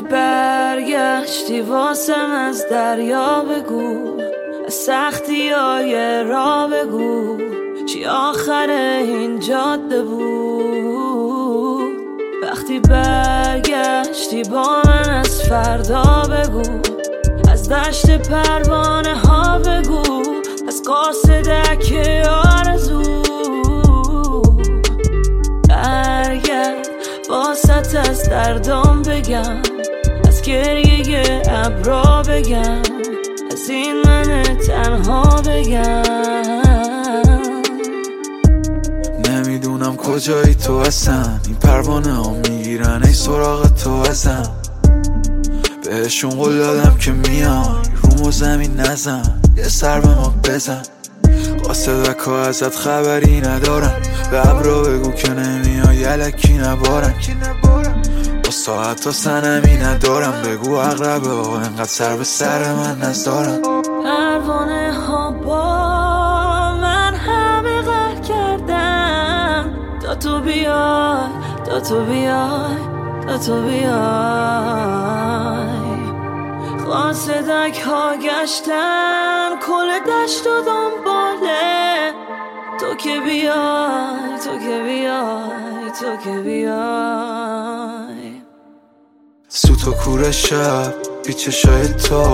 برگشتی واسم از دریا بگو، از سختی های را بگو، چی آخر این جاده بود. وقتی برگشتی با من از فردا بگو، از دشت پروانه ها بگو، از قاصدک آرزو. برگرد واسط از دردام بگم، از گریه ابرا بگم، از این من تنها بگم. نمیدونم کجایی تو اصلا، این پروانه ها میگیرن ای سراغ تو ازم. بهشون قول دادم که میان رومو زمین نزن، یه سر به ما بزن. قاصدک ها ازت خبری ندارن، به ابرا بگو که نمیای یلکی نبارن. با ساعت ها سنمی ندارم، بگو اقربه ها انقدر سر به سر من نزدارن. پروانه ها با من همه غر کردن، تا تو بیای، تا تو بیای، تا تو بیای. قاصدک ها گشتن کل دشت و دنباله، تو که بیای، تو که بیای، تو که بیای. سوت و کور شب بی چشای تو،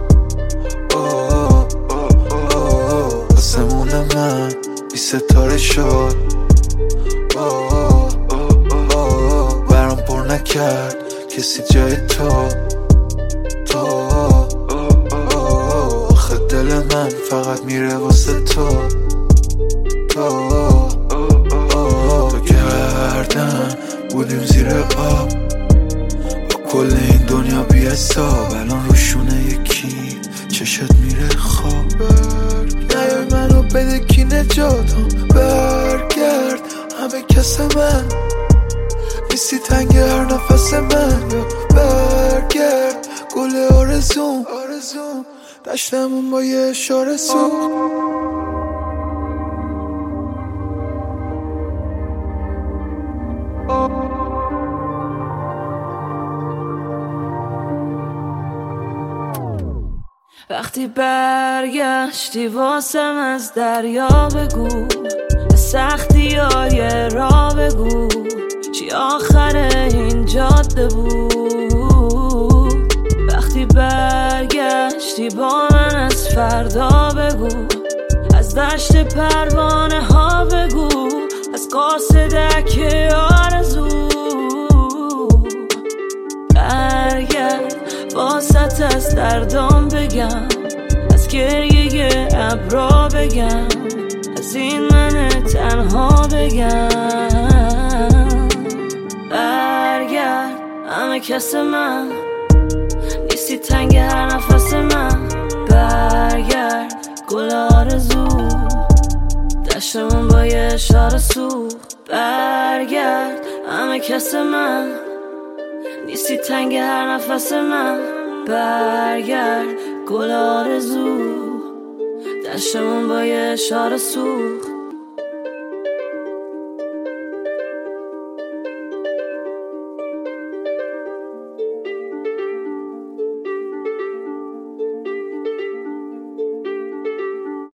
آسمون من بی ستاره شد. برام پر نکرد کسی جای تو. آخه دل من فقط میره واسه تو. تو کردن بودیم زیر آب، با کل این دنیا بی حساب. الان روشونه یکی چشت میره خواب. نیای منو بده کی نجاتم، برگرد همه کس من نیستی تنگ هر نفس من. برگرد گل آرزوم، دشتمون با یه اشاره سوخت. وقتی برگشتی واسم از دریا بگو، از سختی های را بگو، چی آخر این جاده بود. وقتی برگشتی با من از فردا بگو، از دشت پروانه ها بگو، از قاصدک آرزو. برگرد واسط از دردام بگم، از گریه ابرا بگم، از این من تنها بگم. برگرد همه کس من نیستی تنگ هر نفس من. برگرد گل آرزو، دشتمون با یه اشاره سوخت. برگرد همه کس من نیستی تنگ هر نفس من. برگرد گل آرزو، دشتمون با یه اشاره سوخت.